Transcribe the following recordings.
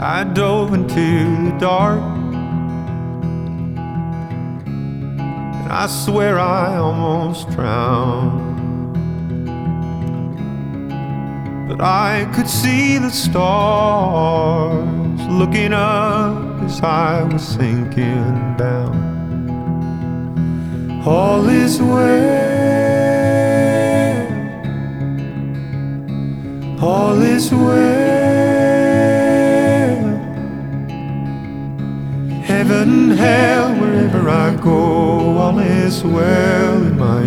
I dove into the dark, and I swear I almost drowned. But I could see the stars looking up as I was sinking down. All is well, all is well. Heaven and hell, wherever I go, all is well in my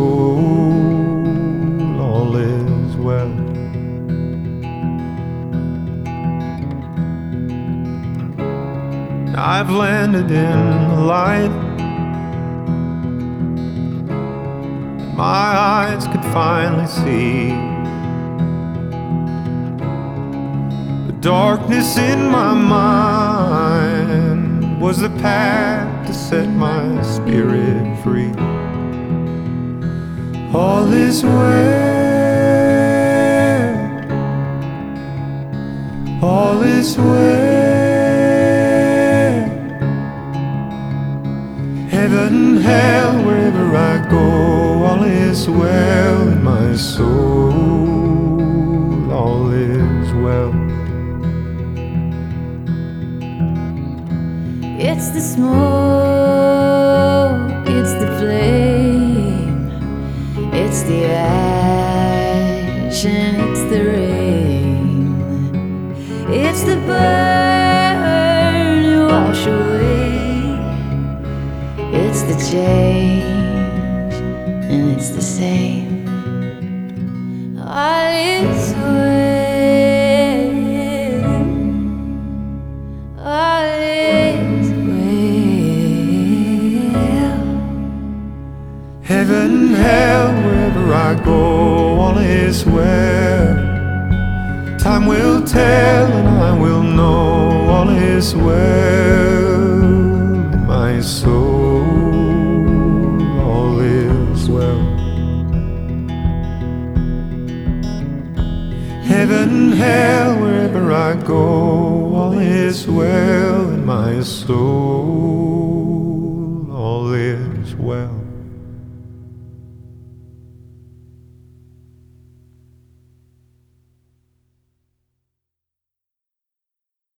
soul, all is well. I've landed in the light. My eyes could finally see the darkness in my mind was the path to set my spirit free. All is well, all is well. Heaven and hell, wherever I go, all is well in my soul, all is well. It's the smoke, it's the flame, it's the ash and it's the rain, it's the burn you wash away, it's the change and it's the same. All is well, all is well. Heaven and hell, wherever I go, all is well. Time will tell and I will know, all is well in my soul, all is well. Heaven and hell, wherever I go, all is well in my soul.